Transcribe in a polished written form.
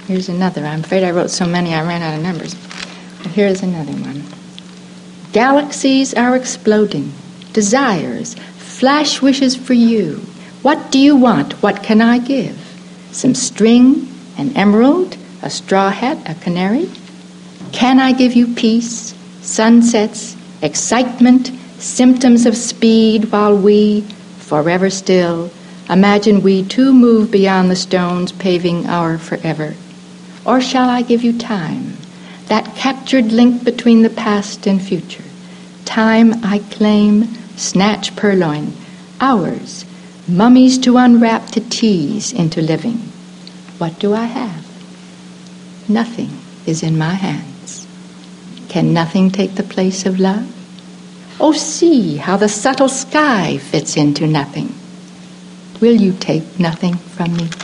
Here's another. I'm afraid I wrote so many I ran out of numbers. But here's another one. Galaxies are exploding. Desires, flash wishes for you. What do you want? What can I give? Some string, an emerald, a straw hat, a canary? Can I give you peace, sunsets, excitement, symptoms of speed while we, forever still, imagine we too move beyond the stones paving our forever? Or shall I give you time, that captured link between the past and future? Time I claim, snatch purloin, ours, mummies to unwrap, to tease into living. What do I have? Nothing is in my hands. Can nothing take the place of love? Oh, see how the subtle sky fits into nothing. Will you take nothing from me?